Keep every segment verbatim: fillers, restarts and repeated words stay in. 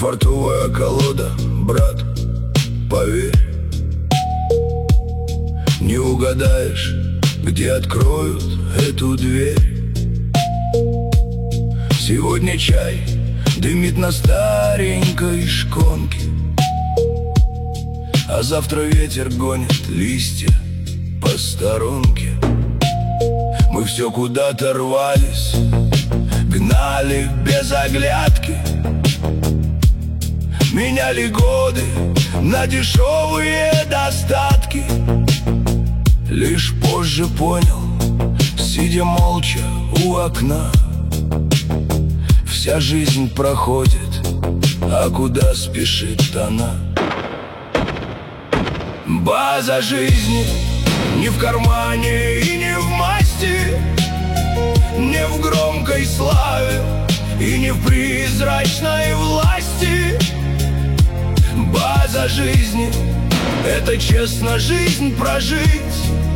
фартовая колода, брат, поверь. Не угадаешь, где откроют эту дверь. Сегодня чай дымит на старенькой шконке, а завтра ветер гонит листья по сторонке. Мы все куда-то рвались, гнали без оглядки, меняли годы на дешевые достатки. Лишь позже понял, сидя молча у окна, вся жизнь проходит, а куда спешит она? База жизни не в кармане и не в масти, не в громкой славе и не в призрачной власти. База жизни — это честно жизнь прожить,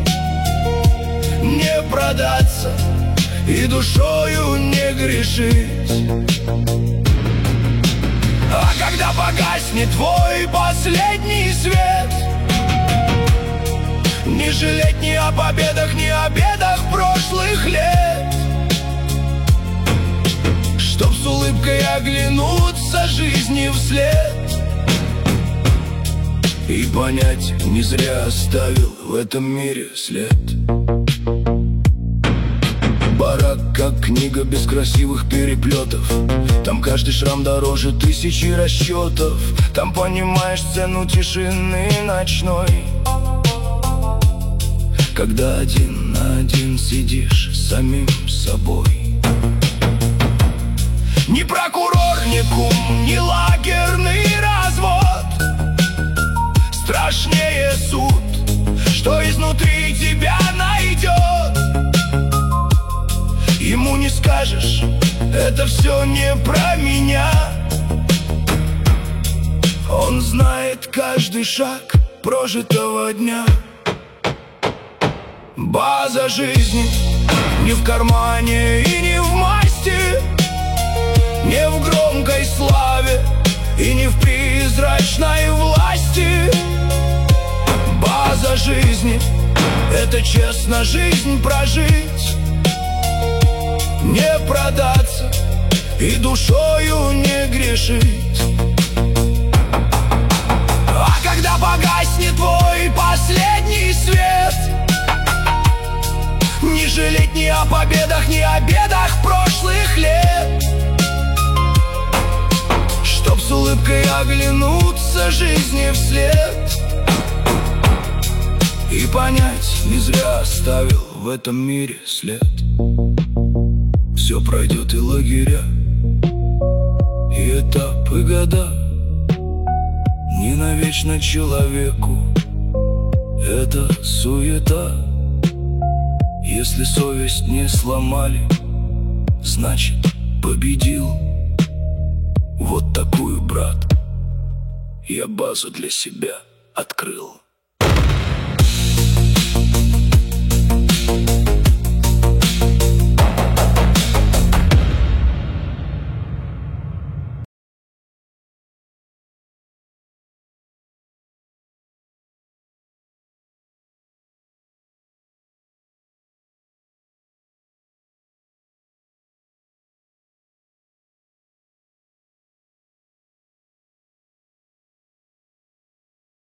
не продаться и душою не грешить. А когда погаснет твой последний свет, не жалеть ни о победах, ни о бедах прошлых лет, чтоб с улыбкой оглянуться жизни вслед и понять, не зря оставил в этом мире след. Барак, как книга без красивых переплетов, там каждый шрам дороже тысячи расчетов. Там понимаешь цену тишины ночной, когда один на один сидишь с самим собой. Ни прокурор, ни кум, ни лагерный развод страшнее суд, что изнутри тебя найдет. Ему не скажешь, это все не про меня. Он знает каждый шаг прожитого дня. База жизни не в кармане и не в масти, не в громкой славе и не в призрачной власти. База жизни — это честно жизнь прожить, не продаться и душою не грешить. А когда погаснет твой последний свет, не жалеть ни о победах, ни о бедах прошлых лет, чтоб с улыбкой оглянуться жизни вслед и понять, не зря оставил в этом мире след. Все пройдет и лагеря, и этапы, года, не навечно человеку это суета. Если совесть не сломали, значит победил. Вот такую, брат, я базу для себя открыл.